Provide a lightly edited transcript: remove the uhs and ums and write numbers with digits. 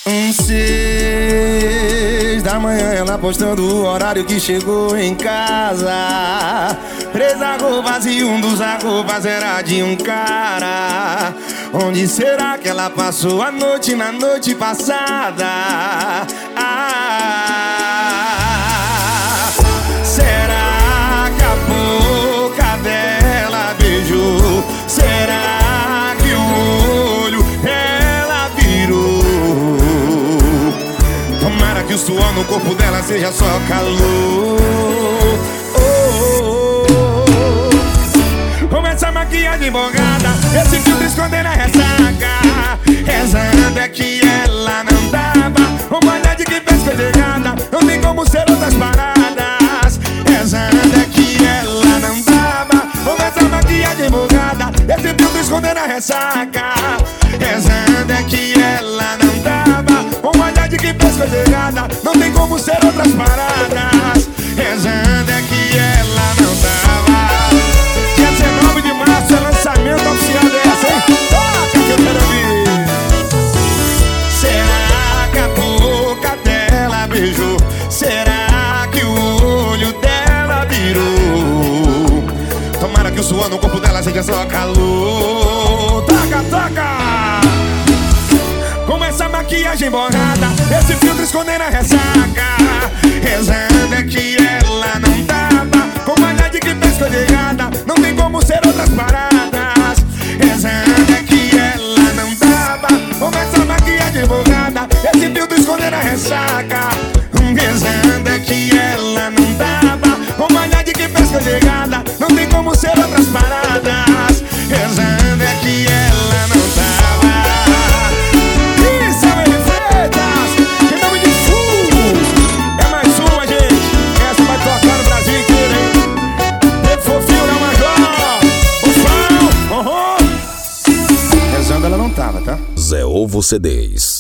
6 da manhã ela postando o horário que chegou em casa. 3 arrobas e um dos arrobas era de um cara. Onde será que ela passou a noite na noite passada? Será que a boca dela beijou? Será que o olho ela virou? Tomara que o suor no corpo dela seja só calor. Começa a maquiagem bongada, esse filtro escondendo a ressaca. Rezando é que ela não dava, uma olhada que fez pegada. Não tem como ser outras paradas. Rezando é que ela não dava. Começa a maquiagem bongada, esse filtro escondendo a ressaca. Rezando é que ela não dava, uma olhada que fez pegada. Não tem como ser outras paradas. Rezando é que ela não dava. Dia 19 de março é lançamento oficial dessa, hein? Toca que eu quero ouvir. Será que a boca dela beijou? Será que o olho dela virou? Tomara que o suor no corpo dela seja só calor. Toca, toca! Com essa maquiagem borrada, esse filtro escondendo a ressaca. Rezando é que ela não dava, com maldade que fez coligada. Não tem como ser outras paradas. Rezando é que ela não dava, com essa maquiagem borrada, esse filtro escondendo a ressaca. Rezando é que ela não dava, com maldade que fez coligada. Não tem como ser outras paradas. Rezando é que ela não dava. Zé Ovo CDs.